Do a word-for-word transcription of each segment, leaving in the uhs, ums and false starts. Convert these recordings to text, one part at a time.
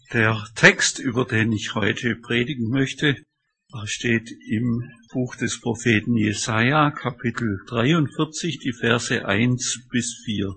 Der Text, über den ich heute predigen möchte, steht im Buch des Propheten Jesaja, Kapitel dreiundvierzig, die Verse eins bis vier.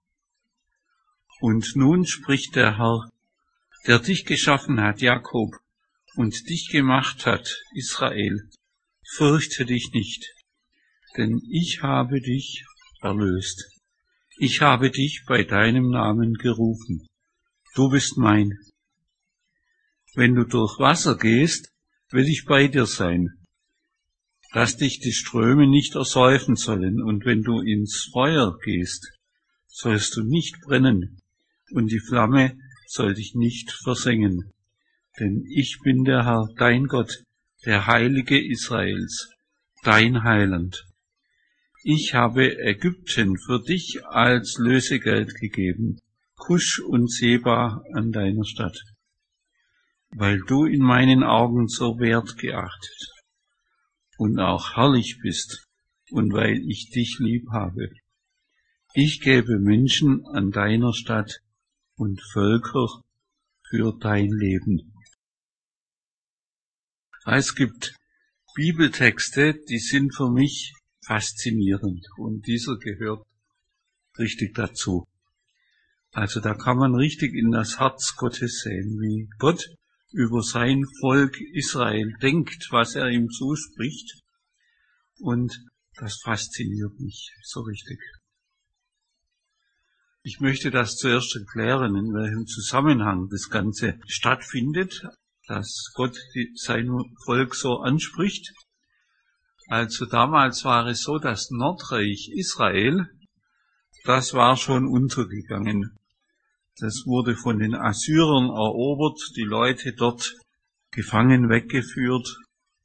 Und nun spricht der Herr, der dich geschaffen hat, Jakob, und dich gemacht hat, Israel, fürchte dich nicht, denn ich habe dich erlöst. Ich habe dich bei deinem Namen gerufen. Du bist mein. Wenn du durch Wasser gehst, will ich bei dir sein, dass dich die Ströme nicht ersäufen sollen. Und wenn du ins Feuer gehst, sollst du nicht brennen, und die Flamme soll dich nicht versengen. Denn ich bin der Herr, dein Gott, der Heilige Israels, dein Heiland. Ich habe Ägypten für dich als Lösegeld gegeben, Kusch und Seba an deiner Stadt, weil du in meinen Augen so wert geachtet und auch herrlich bist und weil ich dich lieb habe. Ich gebe Menschen an deiner Stadt und Völker für dein Leben. Es gibt Bibeltexte, die sind für mich faszinierend und dieser gehört richtig dazu. Also da kann man richtig in das Herz Gottes sehen, wie Gott über sein Volk Israel denkt, was er ihm zuspricht, und das fasziniert mich so richtig. Ich möchte das zuerst erklären, in welchem Zusammenhang das Ganze stattfindet, dass Gott sein Volk so anspricht. Also damals war es so, das Nordreich Israel, das war schon untergegangen. Das wurde von den Assyrern erobert, die Leute dort gefangen weggeführt.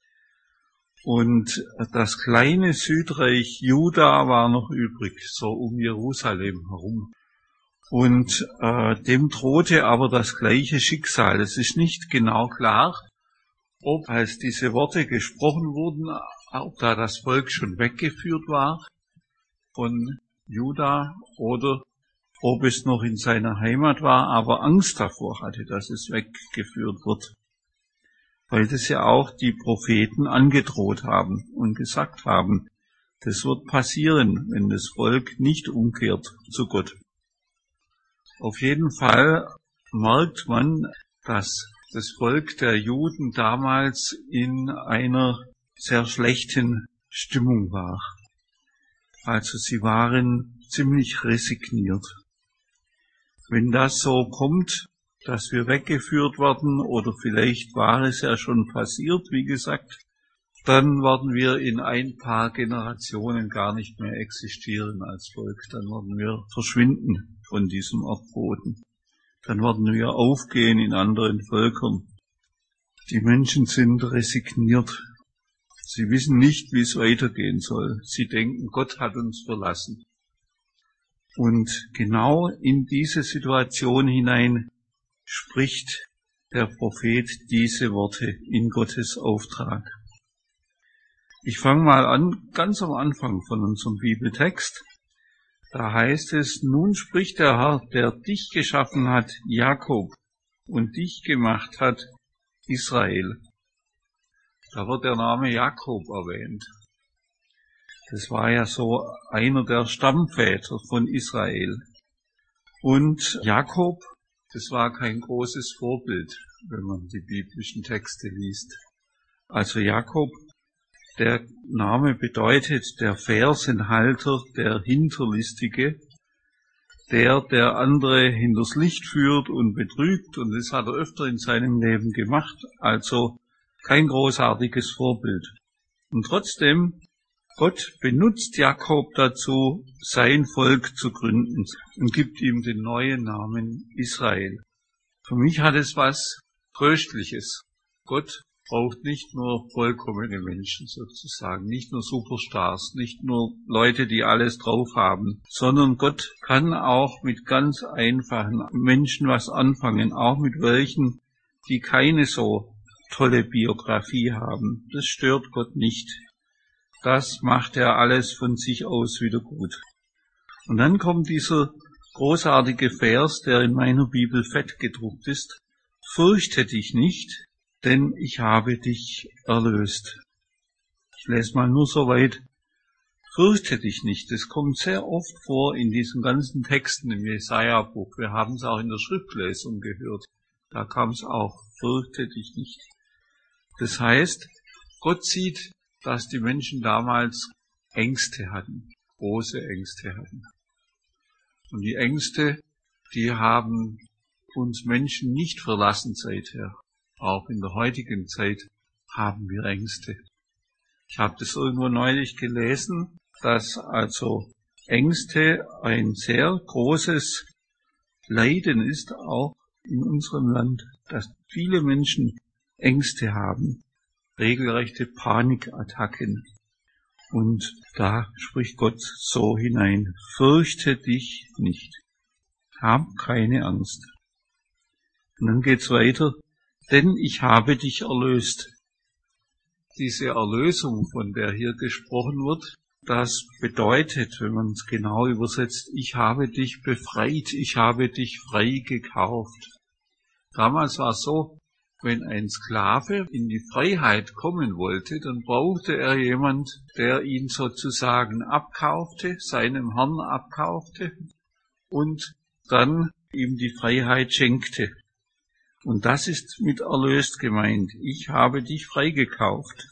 Und das kleine Südreich Juda war noch übrig, so um Jerusalem herum. Und äh, dem drohte aber das gleiche Schicksal. Es ist nicht genau klar, ob als diese Worte gesprochen wurden, ob da das Volk schon weggeführt war von Juda oder ob es noch in seiner Heimat war, aber Angst davor hatte, dass es weggeführt wird. Weil das ja auch die Propheten angedroht haben und gesagt haben, das wird passieren, wenn das Volk nicht umkehrt zu Gott. Auf jeden Fall merkt man, dass das Volk der Juden damals in einer sehr schlechten Stimmung war. Also sie waren ziemlich resigniert. Wenn das so kommt, dass wir weggeführt werden, oder vielleicht war es ja schon passiert, wie gesagt, dann werden wir in ein paar Generationen gar nicht mehr existieren als Volk. Dann werden wir verschwinden von diesem Erdboden. Dann werden wir aufgehen in anderen Völkern. Die Menschen sind resigniert. Sie wissen nicht, wie es weitergehen soll. Sie denken, Gott hat uns verlassen. Und genau in diese Situation hinein spricht der Prophet diese Worte in Gottes Auftrag. Ich fange mal an, ganz am Anfang von unserem Bibeltext. Da heißt es, nun spricht der Herr, der dich geschaffen hat, Jakob, und dich gemacht hat, Israel. Da wird der Name Jakob erwähnt. Das war ja so einer der Stammväter von Israel. Und Jakob, das war kein großes Vorbild, wenn man die biblischen Texte liest. Also Jakob, der Name bedeutet der Fersenhalter, der Hinterlistige, der, der andere hinters Licht führt und betrügt, und das hat er öfter in seinem Leben gemacht, also kein großartiges Vorbild. Und trotzdem, Gott benutzt Jakob dazu, sein Volk zu gründen und gibt ihm den neuen Namen Israel. Für mich hat es was Tröstliches. Gott braucht nicht nur vollkommene Menschen sozusagen, nicht nur Superstars, nicht nur Leute, die alles drauf haben, sondern Gott kann auch mit ganz einfachen Menschen was anfangen, auch mit welchen, die keine so tolle Biografie haben. Das stört Gott nicht. Das macht er alles von sich aus wieder gut. Und dann kommt dieser großartige Vers, der in meiner Bibel fett gedruckt ist. fürchte dich nicht, denn ich habe dich erlöst. Ich lese mal nur so weit. Fürchte dich nicht. Das kommt sehr oft vor in diesen ganzen Texten im Jesaja-Buch. Wir haben es auch in der Schriftlesung gehört. Da kam es auch. Fürchte dich nicht. Das heißt, Gott sieht, dass die Menschen damals Ängste hatten, große Ängste hatten. Und die Ängste, die haben uns Menschen nicht verlassen seither. Auch in der heutigen Zeit haben wir Ängste. Ich habe das irgendwo neulich gelesen, dass also Ängste ein sehr großes Leiden ist, auch in unserem Land, dass viele Menschen Ängste haben, regelrechte Panikattacken. Und da spricht Gott so hinein, fürchte dich nicht, hab keine Angst. Und dann geht's weiter, denn ich habe dich erlöst. Diese Erlösung, von der hier gesprochen wird, das bedeutet, wenn man es genau übersetzt, ich habe dich befreit, ich habe dich frei gekauft. Damals war es so, wenn ein Sklave in die Freiheit kommen wollte, dann brauchte er jemand, der ihn sozusagen abkaufte, seinem Herrn abkaufte und dann ihm die Freiheit schenkte. Und das ist mit erlöst gemeint. Ich habe dich freigekauft.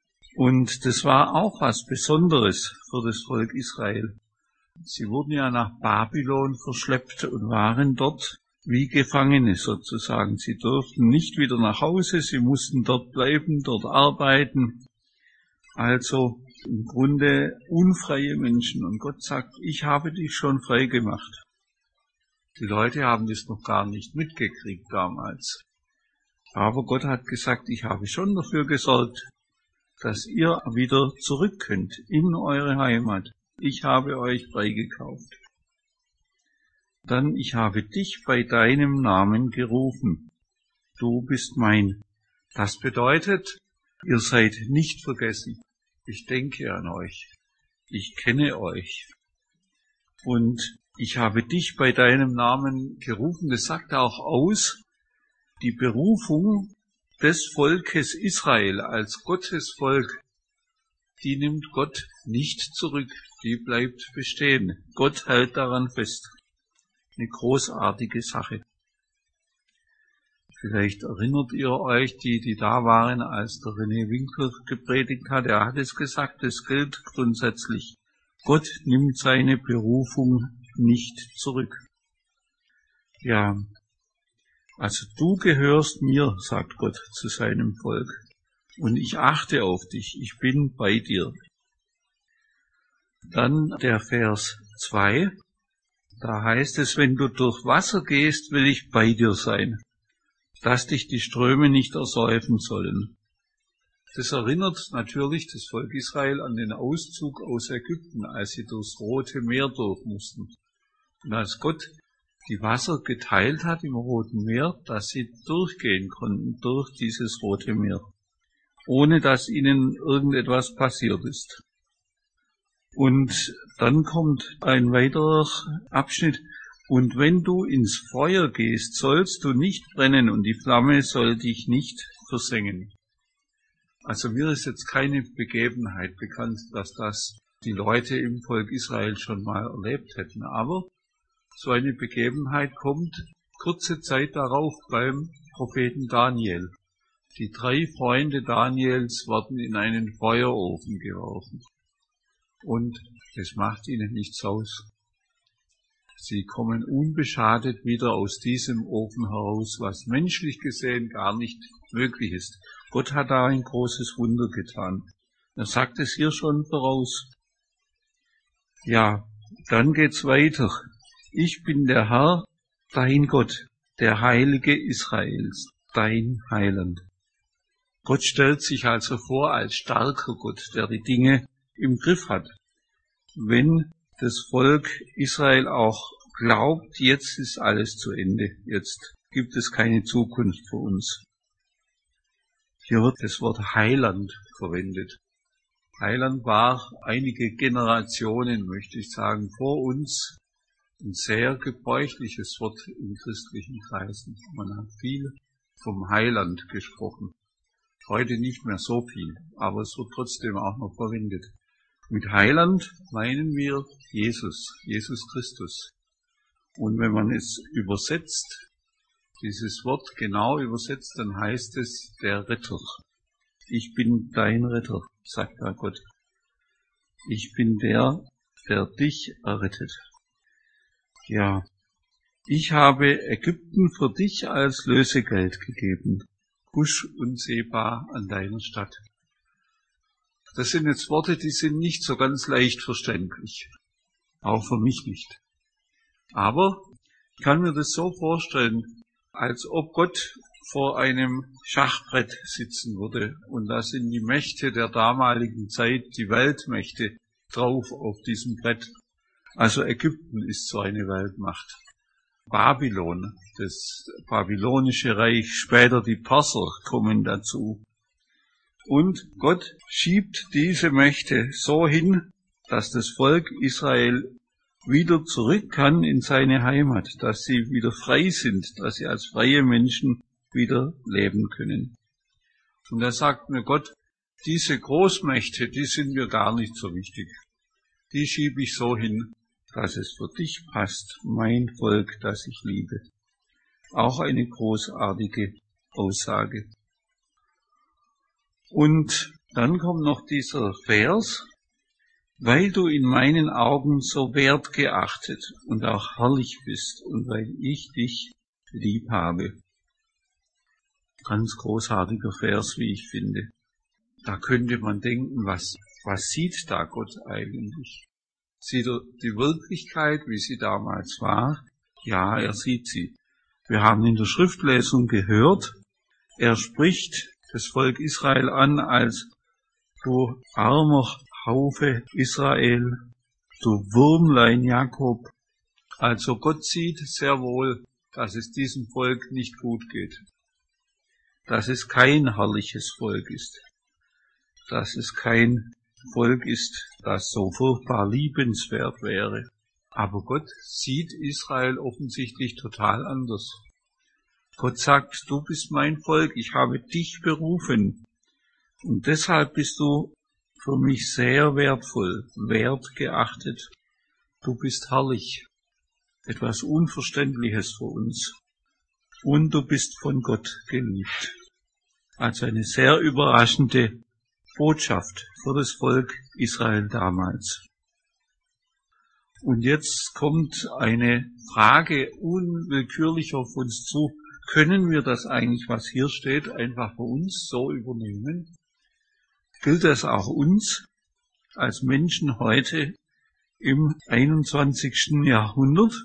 Und das war auch was Besonderes für das Volk Israel. Sie wurden ja nach Babylon verschleppt und waren dort wie Gefangene sozusagen. Sie durften nicht wieder nach Hause, sie mussten dort bleiben, dort arbeiten. Also im Grunde unfreie Menschen. Und Gott sagt, ich habe dich schon frei gemacht. Die Leute haben das noch gar nicht mitgekriegt damals. Aber Gott hat gesagt, ich habe schon dafür gesorgt, dass ihr wieder zurück könnt in eure Heimat. Ich habe euch freigekauft. Dann, ich habe dich bei deinem Namen gerufen. Du bist mein. Das bedeutet, ihr seid nicht vergessen. Ich denke an euch. Ich kenne euch. Und ich habe dich bei deinem Namen gerufen. Das sagt auch aus, die Berufung des Volkes Israel als Gottes Volk, die nimmt Gott nicht zurück, die bleibt bestehen. Gott hält daran fest. Eine großartige Sache. Vielleicht erinnert ihr euch, die, die da waren, als der René Winkler gepredigt hat, er hat es gesagt, es gilt grundsätzlich. Gott nimmt seine Berufung nicht zurück. Ja, also du gehörst mir, sagt Gott zu seinem Volk, und ich achte auf dich, ich bin bei dir. Dann der Vers zwei, da heißt es, wenn du durch Wasser gehst, will ich bei dir sein, dass dich die Ströme nicht ersäufen sollen. Das erinnert natürlich das Volk Israel an den Auszug aus Ägypten, als sie durchs Rote Meer durch mussten. Und als Gott die Wasser geteilt hat im Roten Meer, dass sie durchgehen konnten durch dieses Rote Meer, ohne dass ihnen irgendetwas passiert ist. Und dann kommt ein weiterer Abschnitt. Und wenn du ins Feuer gehst, sollst du nicht brennen und die Flamme soll dich nicht versengen. Also mir ist jetzt keine Begebenheit bekannt, dass das die Leute im Volk Israel schon mal erlebt hätten. Aber so eine Begebenheit kommt kurze Zeit darauf beim Propheten Daniel. Die drei Freunde Daniels werden in einen Feuerofen geworfen. Und es macht ihnen nichts aus. Sie kommen unbeschadet wieder aus diesem Ofen heraus, was menschlich gesehen gar nicht möglich ist. Gott hat da ein großes Wunder getan. Er sagt es hier schon voraus. Ja, dann geht's weiter. Ich bin der Herr, dein Gott, der Heilige Israels, dein Heiland. Gott stellt sich also vor als starker Gott, der die Dinge im Griff hat. Wenn das Volk Israel auch glaubt, jetzt ist alles zu Ende, jetzt gibt es keine Zukunft für uns. Hier wird das Wort Heiland verwendet. Heiland war einige Generationen, möchte ich sagen, vor uns ein sehr gebräuchliches Wort in christlichen Kreisen. Man hat viel vom Heiland gesprochen. Heute nicht mehr so viel, aber es wird trotzdem auch noch verwendet. Mit Heiland meinen wir Jesus, Jesus Christus. Und wenn man es übersetzt, dieses Wort genau übersetzt, dann heißt es der Retter. Ich bin dein Retter, sagt da Gott. Ich bin der, der dich errettet. Ja, ich habe Ägypten für dich als Lösegeld gegeben, Cush und Seba an deiner Stadt. Das sind jetzt Worte, die sind nicht so ganz leicht verständlich. Auch für mich nicht. Aber ich kann mir das so vorstellen, als ob Gott vor einem Schachbrett sitzen würde. Und da sind die Mächte der damaligen Zeit, die Weltmächte, drauf auf diesem Brett. Also Ägypten ist so eine Weltmacht. Babylon, das babylonische Reich, später die Perser kommen dazu. Und Gott schiebt diese Mächte so hin, dass das Volk Israel wieder zurück kann in seine Heimat, dass sie wieder frei sind, dass sie als freie Menschen wieder leben können. Und da sagt mir Gott, diese Großmächte, die sind mir gar nicht so wichtig. Die schiebe ich so hin, dass es für dich passt, mein Volk, das ich liebe. Auch eine großartige Aussage. Und dann kommt noch dieser Vers, weil du in meinen Augen so wertgeachtet und auch herrlich bist und weil ich dich lieb habe. Ganz großartiger Vers, wie ich finde. Da könnte man denken, was, was sieht da Gott eigentlich? Sieht er die Wirklichkeit, wie sie damals war? Ja, er sieht sie. Wir haben in der Schriftlesung gehört, er spricht das Volk Israel an als du armer Haufe Israel, du Würmlein Jakob. Also Gott sieht sehr wohl, dass es diesem Volk nicht gut geht. Dass es kein herrliches Volk ist. Dass es kein Volk ist, das so furchtbar liebenswert wäre. Aber Gott sieht Israel offensichtlich total anders. Gott sagt, du bist mein Volk, ich habe dich berufen. Und deshalb bist du für mich sehr wertvoll, wertgeachtet. Du bist herrlich. Etwas Unverständliches für uns. Und du bist von Gott geliebt. Also eine sehr überraschende Botschaft für das Volk Israel damals. Und jetzt kommt eine Frage unwillkürlich auf uns zu. Können wir das eigentlich, was hier steht, einfach für uns so übernehmen? Gilt das auch uns als Menschen heute im einundzwanzigsten Jahrhundert?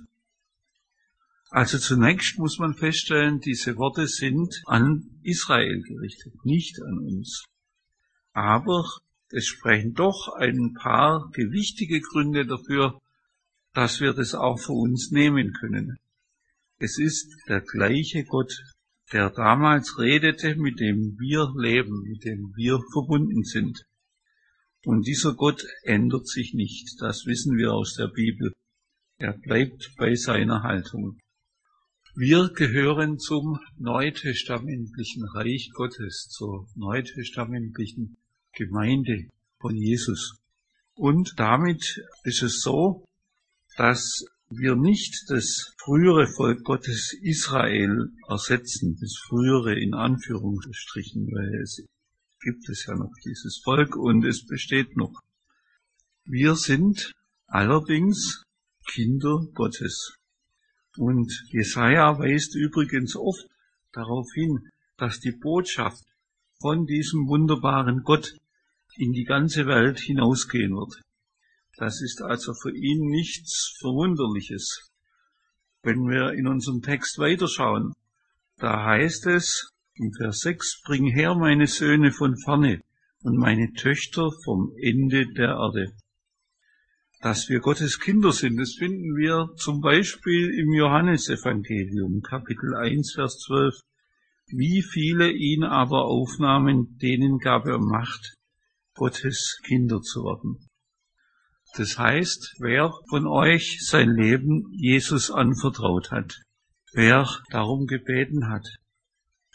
Also zunächst muss man feststellen, diese Worte sind an Israel gerichtet, nicht an uns. Aber es sprechen doch ein paar gewichtige Gründe dafür, dass wir das auch für uns nehmen können. Es ist der gleiche Gott, der damals redete, mit dem wir leben, mit dem wir verbunden sind. Und dieser Gott ändert sich nicht, das wissen wir aus der Bibel. Er bleibt bei seiner Haltung. Wir gehören zum neutestamentlichen Reich Gottes, zur neutestamentlichen Gemeinde von Jesus. Und damit ist es so, dass wir nicht das frühere Volk Gottes Israel ersetzen, das frühere in Anführungsstrichen, weil es gibt es ja noch dieses Volk und es besteht noch. Wir sind allerdings Kinder Gottes. Und Jesaja weist übrigens oft darauf hin, dass die Botschaft von diesem wunderbaren Gott in die ganze Welt hinausgehen wird. Das ist also für ihn nichts Verwunderliches. Wenn wir in unserem Text weiterschauen, da heißt es im Vers sechs, bring her meine Söhne von ferne und meine Töchter vom Ende der Erde. Dass wir Gottes Kinder sind, das finden wir zum Beispiel im Johannesevangelium, Kapitel eins, Vers zwölf. Wie viele ihn aber aufnahmen, denen gab er Macht, Gottes Kinder zu werden. Das heißt, wer von euch sein Leben Jesus anvertraut hat, wer darum gebeten hat,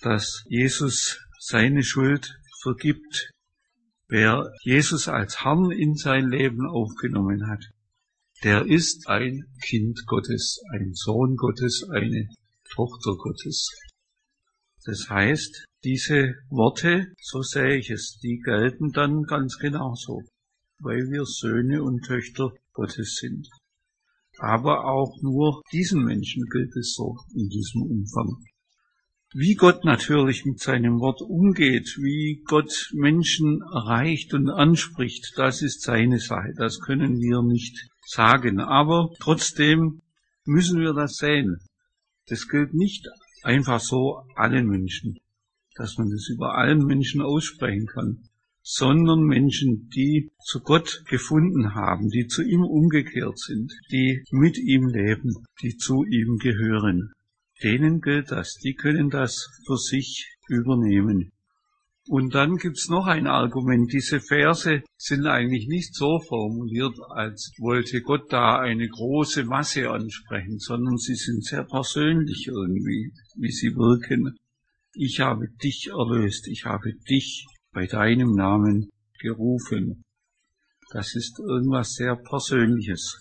dass Jesus seine Schuld vergibt. Wer Jesus als Herrn in sein Leben aufgenommen hat, der ist ein Kind Gottes, ein Sohn Gottes, eine Tochter Gottes. Das heißt, diese Worte, so sehe ich es, die gelten dann ganz genauso, weil wir Söhne und Töchter Gottes sind. Aber auch nur diesen Menschen gilt es so in diesem Umfang. Wie Gott natürlich mit seinem Wort umgeht, wie Gott Menschen erreicht und anspricht, das ist seine Sache, das können wir nicht sagen. Aber trotzdem müssen wir das sehen. Das gilt nicht einfach so allen Menschen, dass man das über allen Menschen aussprechen kann, sondern Menschen, die zu Gott gefunden haben, die zu ihm umgekehrt sind, die mit ihm leben, die zu ihm gehören. Denen gilt das, die können das für sich übernehmen. Und dann gibt's noch ein Argument. Diese Verse sind eigentlich nicht so formuliert, als wollte Gott da eine große Masse ansprechen, sondern sie sind sehr persönlich irgendwie, wie sie wirken. Ich habe dich erlöst, ich habe dich bei deinem Namen gerufen. Das ist irgendwas sehr Persönliches.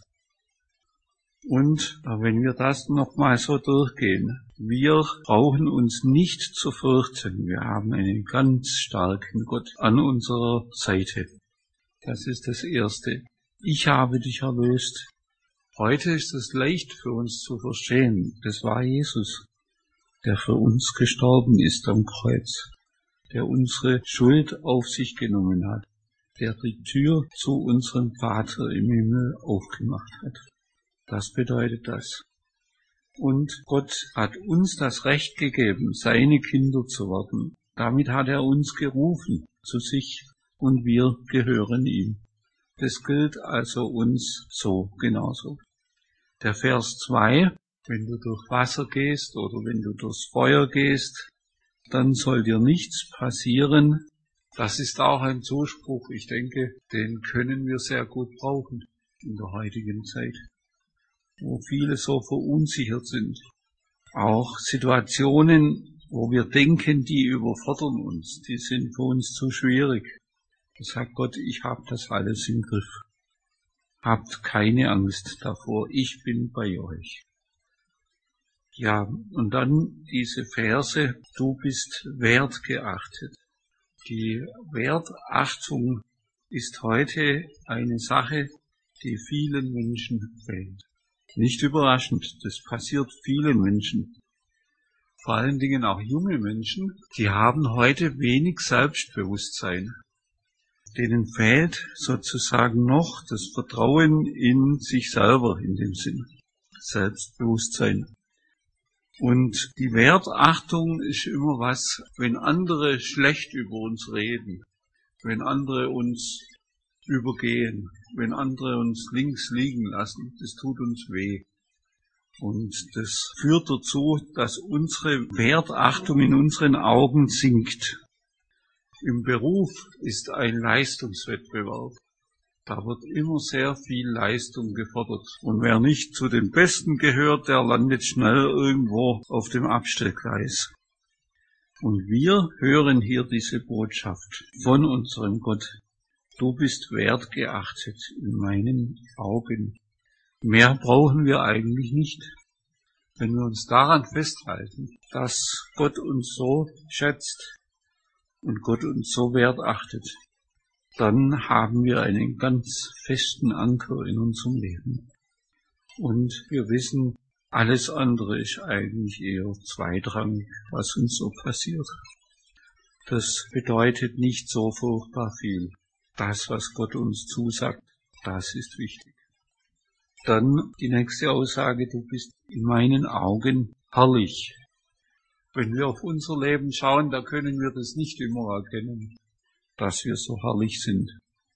Und wenn wir das nochmal so durchgehen, wir brauchen uns nicht zu fürchten. Wir haben einen ganz starken Gott an unserer Seite. Das ist das Erste. Ich habe dich erlöst. Heute ist es leicht für uns zu verstehen. Das war Jesus, der für uns gestorben ist am Kreuz, der unsere Schuld auf sich genommen hat, der die Tür zu unserem Vater im Himmel aufgemacht hat. Das bedeutet das. Und Gott hat uns das Recht gegeben, seine Kinder zu werden. Damit hat er uns gerufen zu sich und wir gehören ihm. Das gilt also uns so genauso. Der Vers zwei, wenn du durch Wasser gehst oder wenn du durchs Feuer gehst, dann soll dir nichts passieren. Das ist auch ein Zuspruch, ich denke, den können wir sehr gut brauchen in der heutigen Zeit, wo viele so verunsichert sind. Auch Situationen, wo wir denken, die überfordern uns, die sind für uns zu schwierig. Da sagt Gott, ich habe das alles im Griff. Habt keine Angst davor, ich bin bei euch. Ja, und dann diese Verse, du bist wertgeachtet. Die Wertachtung ist heute eine Sache, die vielen Menschen fehlt. Nicht überraschend, das passiert vielen Menschen. Vor allen Dingen auch junge Menschen, die haben heute wenig Selbstbewusstsein. Denen fehlt sozusagen noch das Vertrauen in sich selber in dem Sinn. Selbstbewusstsein. Und die Wertachtung ist immer was, wenn andere schlecht über uns reden, wenn andere uns übergehen, wenn andere uns links liegen lassen, das tut uns weh. Und das führt dazu, dass unsere Wertachtung in unseren Augen sinkt. Im Beruf ist ein Leistungswettbewerb. Da wird immer sehr viel Leistung gefordert. Und wer nicht zu den Besten gehört, der landet schnell irgendwo auf dem Abstellgleis. Und wir hören hier diese Botschaft von unserem Gott. Du bist wertgeachtet in meinen Augen. Mehr brauchen wir eigentlich nicht. Wenn wir uns daran festhalten, dass Gott uns so schätzt und Gott uns so wertachtet, dann haben wir einen ganz festen Anker in unserem Leben. Und wir wissen, alles andere ist eigentlich eher zweitrangig, was uns so passiert. Das bedeutet nicht so furchtbar viel. Das, was Gott uns zusagt, das ist wichtig. Dann die nächste Aussage, du bist in meinen Augen herrlich. Wenn wir auf unser Leben schauen, da können wir das nicht immer erkennen, dass wir so herrlich sind.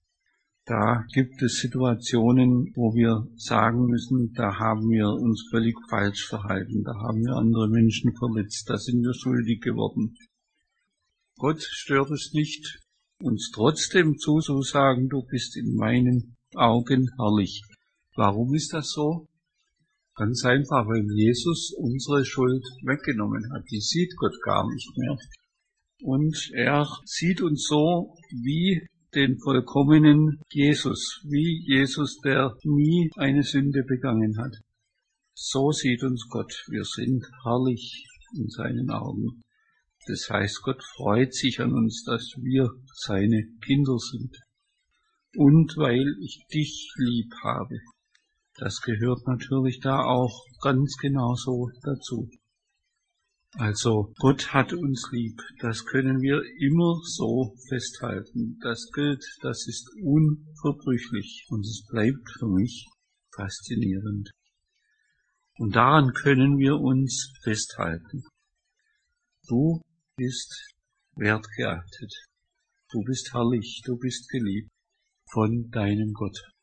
Da gibt es Situationen, wo wir sagen müssen, da haben wir uns völlig falsch verhalten, da haben wir andere Menschen verletzt, da sind wir schuldig geworden. Gott stört es nicht, uns trotzdem zuzusagen, du bist in meinen Augen herrlich. Warum ist das so? Ganz einfach, weil Jesus unsere Schuld weggenommen hat. Die sieht Gott gar nicht mehr. Und er sieht uns so wie den vollkommenen Jesus, wie Jesus, der nie eine Sünde begangen hat. So sieht uns Gott. Wir sind herrlich in seinen Augen. Das heißt, Gott freut sich an uns, dass wir seine Kinder sind. Und weil ich dich lieb habe. Das gehört natürlich da auch ganz genauso dazu. Also, Gott hat uns lieb. Das können wir immer so festhalten. Das gilt, das ist unverbrüchlich. Und es bleibt für mich faszinierend. Und daran können wir uns festhalten. Du bist wertgeachtet. Du bist herrlich. Du bist geliebt von deinem Gott.